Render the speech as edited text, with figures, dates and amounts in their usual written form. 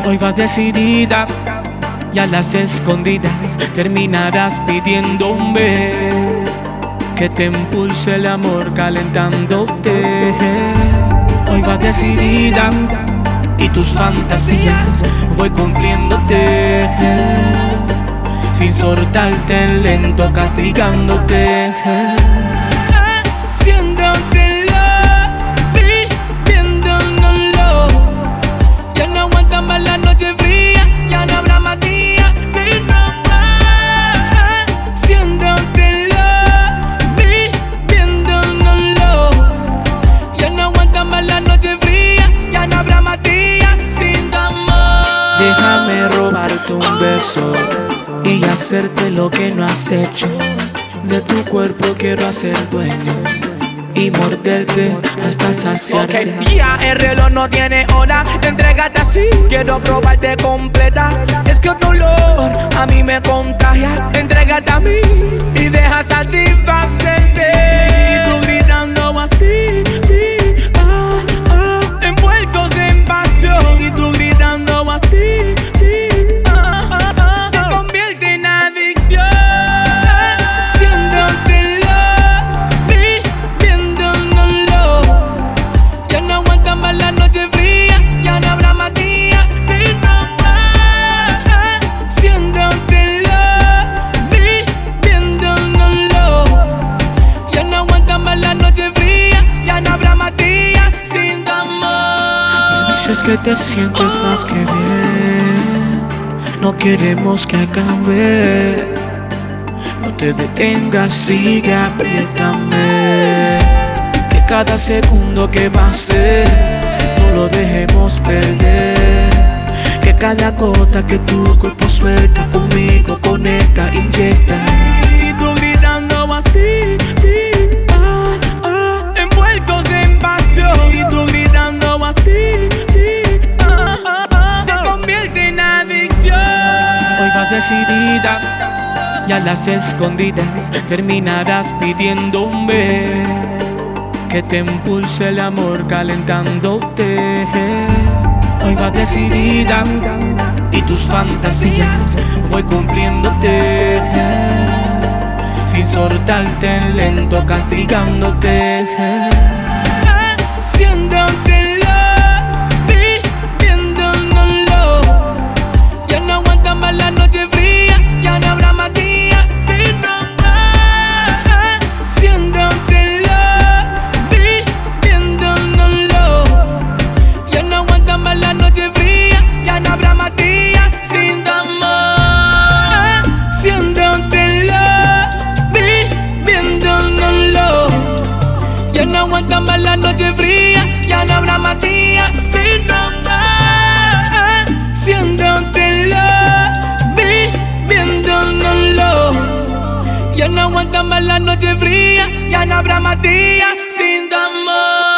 Hoy vas decidida y a las escondidas terminarás pidiéndome que te impulse el amor calentándote. Hoy vas decidida y tus fantasías voy cumpliéndote, sin soltarte en lento, castigándote. Haciéndotelo, pidiéndonoslo. Ya no aguanta más la noche fría, ya no habrá más días sin amar. Haciéndotelo, pidiéndonoslo. Ya no aguanta más la noche fría, ya no habrá más días sin amor. Déjame robarte un beso y hacerte lo que no has hecho. De tu cuerpo quiero hacer dueño y morderte hasta saciarte. Ok, ya el reloj no tiene hora, entrégate así, quiero probarte completa. Es que tu olor a mí me contagia, entrégate a mí y deja satisfacerte. Y tú gritando así, sí, envueltos en pasión. Y tú gritando así, sí, se convierte en adicción. Haciéndotelo, pidiéndonoslo. Ya no aguanta más la noche fría, ya no habrá más días sin amar. Haciéndotelo, pidiéndonoslo. Ya no aguanta más la noche fría, ya no habrá más días sin amor. Me dices que te sientes más que bien, no queremos que acabe. No te detengas, sigue, apriétame. Que cada segundo que pase no lo dejemos perder. Que cada gota que tu cuerpo suelta conmigo conecta, inyecta. Y tú gritando así, sí, envueltos en pasión. Y tú gritando así, sí, Se convierte en adicción. Hoy vas decidida y a las escondidas terminarás pidiéndome que te impulse el amor calentándote. Hoy vas decidida y tus fantasías voy cumpliéndote, sin soltarte en lento, castigándote. Haciéndotelo, pidiéndonoslo. Ya no aguanta más la noche fría, ya no habrá más días sin amar. Haciéndotelo, pidiéndonoslo. Ya no aguanta más la noche fría, ya no habrá más días sin amor. Haciéndotelo, pidiéndonoslo. Ya no aguanta más la noche fría, ya no habrá más días sin amar. Haciéndotelo, pidiéndonoslo. Ya no aguanta más la noche fría, ya no habrá más días sin amor.